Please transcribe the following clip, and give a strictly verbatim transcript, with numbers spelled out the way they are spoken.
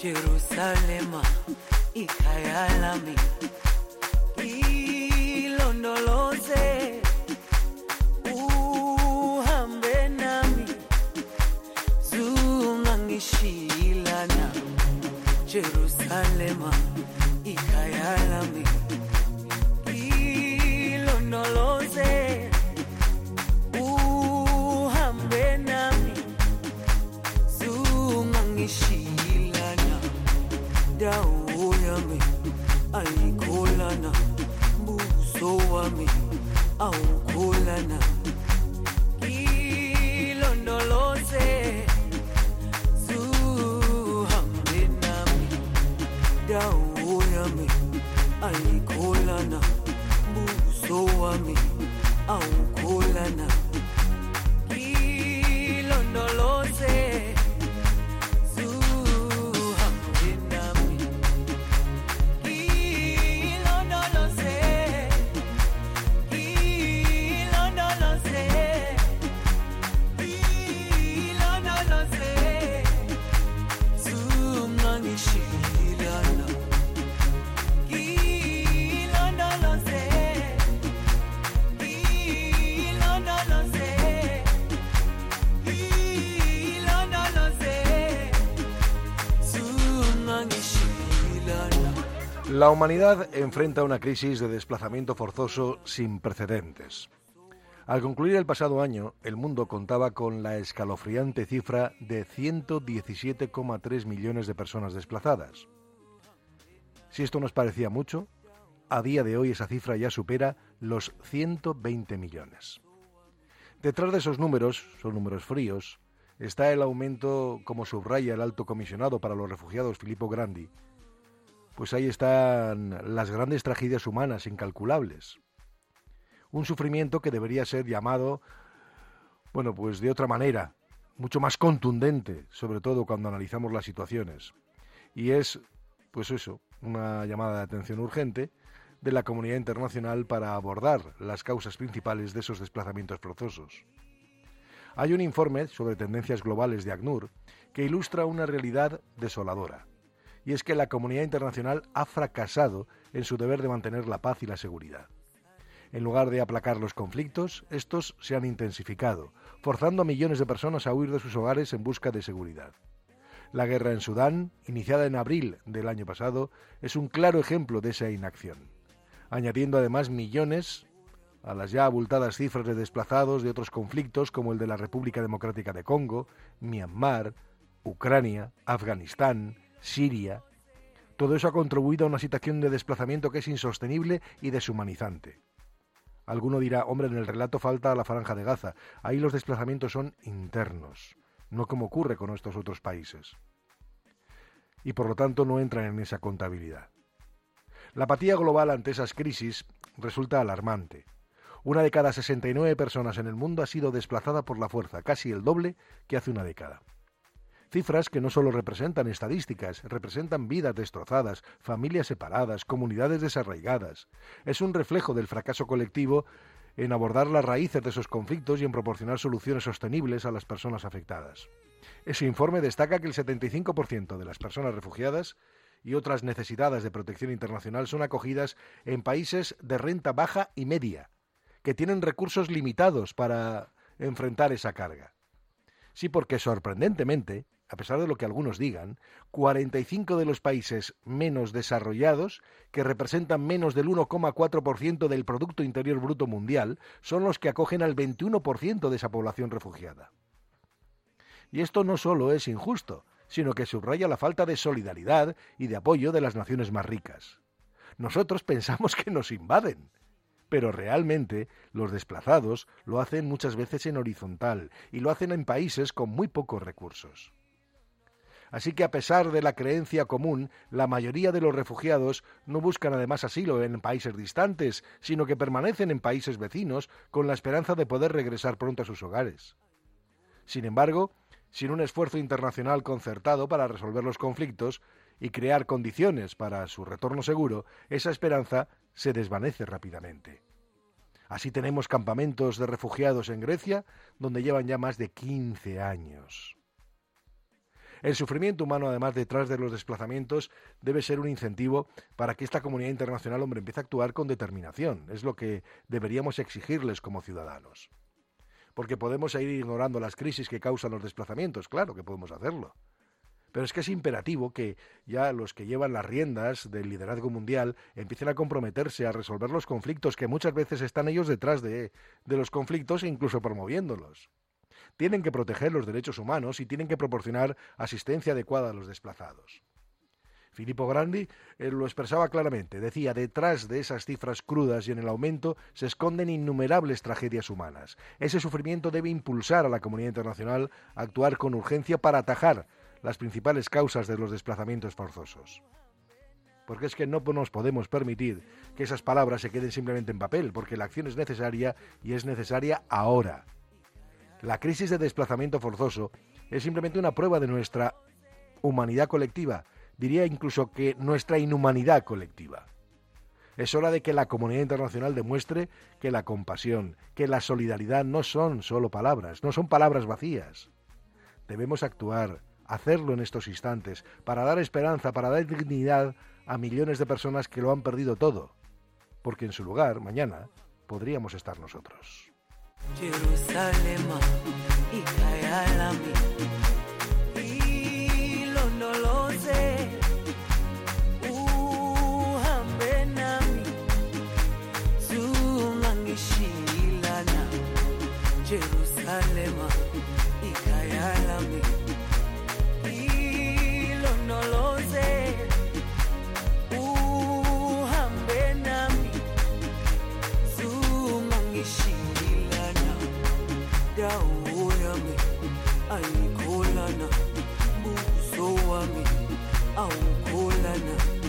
Jerusalema ikhaya lami ilondoloze uhambe nami zungangishilana Jerusalema ikhaya lami ilondoloze uhambe nami zungangishilana dawo yami ayikholana buso wami awukholana ilondoloze zuhambe nami dawo yami ayikholana buso wami awukholana ilondoloze La humanidad enfrenta una crisis de desplazamiento forzoso sin precedentes. Al concluir el pasado año, el mundo contaba con la escalofriante cifra de ciento diecisiete coma tres millones de personas desplazadas. Si esto nos parecía mucho, a día de hoy esa cifra ya supera los ciento veinte millones. Detrás de esos números, son números fríos, está el aumento, como subraya el alto comisionado para los refugiados Filippo Grandi. Pues ahí están las grandes tragedias humanas incalculables. Un sufrimiento que debería ser llamado, bueno, pues de otra manera, mucho más contundente, sobre todo cuando analizamos las situaciones. Y es, pues eso, una llamada de atención urgente de la comunidad internacional para abordar las causas principales de esos desplazamientos forzosos. Hay un informe sobre tendencias globales de ACNUR que ilustra una realidad desoladora. Y es que la comunidad internacional ha fracasado en su deber de mantener la paz y la seguridad. En lugar de aplacar los conflictos, estos se han intensificado, forzando a millones de personas a huir de sus hogares en busca de seguridad. La guerra en Sudán, iniciada en abril del año pasado, es un claro ejemplo de esa inacción, añadiendo además millones a las ya abultadas cifras de desplazados de otros conflictos como el de la República Democrática de Congo, Myanmar, Ucrania, Afganistán, Siria. Todo eso ha contribuido a una situación de desplazamiento que es insostenible y deshumanizante. Alguno dirá, hombre, en el relato falta la Franja de Gaza. Ahí los desplazamientos son internos, no como ocurre con estos otros países. Y por lo tanto no entran en esa contabilidad. La apatía global ante esas crisis resulta alarmante. Una de cada sesenta y nueve personas en el mundo ha sido desplazada por la fuerza, casi el doble que hace una década. Cifras que no solo representan estadísticas, representan vidas destrozadas, familias separadas, comunidades desarraigadas. Es un reflejo del fracaso colectivo en abordar las raíces de esos conflictos y en proporcionar soluciones sostenibles a las personas afectadas. Ese informe destaca que el setenta y cinco por ciento de las personas refugiadas y otras necesitadas de protección internacional son acogidas en países de renta baja y media, que tienen recursos limitados para enfrentar esa carga. Sí, porque sorprendentemente, a pesar de lo que algunos digan, cuarenta y cinco de los países menos desarrollados, que representan menos del uno coma cuatro por ciento del Producto Interior Bruto Mundial, son los que acogen al veintiuno por ciento de esa población refugiada. Y esto no solo es injusto, sino que subraya la falta de solidaridad y de apoyo de las naciones más ricas. Nosotros pensamos que nos invaden, pero realmente los desplazados lo hacen muchas veces en horizontal y lo hacen en países con muy pocos recursos. Así que a pesar de la creencia común, la mayoría de los refugiados no buscan además asilo en países distantes, sino que permanecen en países vecinos con la esperanza de poder regresar pronto a sus hogares. Sin embargo, sin un esfuerzo internacional concertado para resolver los conflictos y crear condiciones para su retorno seguro, esa esperanza se desvanece rápidamente. Así tenemos campamentos de refugiados en Grecia, donde llevan ya más de quince años. El sufrimiento humano, además, detrás de los desplazamientos, debe ser un incentivo para que esta comunidad internacional, hombre, empiece a actuar con determinación. Es lo que deberíamos exigirles como ciudadanos. Porque podemos ir ignorando las crisis que causan los desplazamientos, claro que podemos hacerlo. Pero es que es imperativo que ya los que llevan las riendas del liderazgo mundial empiecen a comprometerse a resolver los conflictos, que muchas veces están ellos detrás de, de los conflictos e incluso promoviéndolos. Tienen que proteger los derechos humanos y tienen que proporcionar asistencia adecuada a los desplazados. Filippo Grandi eh, lo expresaba claramente, decía, detrás de esas cifras crudas y en el aumento se esconden innumerables tragedias humanas. Ese sufrimiento debe impulsar a la comunidad internacional a actuar con urgencia para atajar las principales causas de los desplazamientos forzosos. Porque es que no nos podemos permitir que esas palabras se queden simplemente en papel, porque la acción es necesaria y es necesaria ahora. La crisis de desplazamiento forzoso es simplemente una prueba de nuestra humanidad colectiva, diría incluso que nuestra inhumanidad colectiva. Es hora de que la comunidad internacional demuestre que la compasión, que la solidaridad no son solo palabras, no son palabras vacías. Debemos actuar, hacerlo en estos instantes, para dar esperanza, para dar dignidad a millones de personas que lo han perdido todo, porque en su lugar, mañana, podríamos estar nosotros. Jerusalema ikayalami ilondoloze uhambe nami zungangishilana Jerusalema ikayalami ilondoloze uhambe nami zungangishilana dawo yami ayikholana buso wami awukholana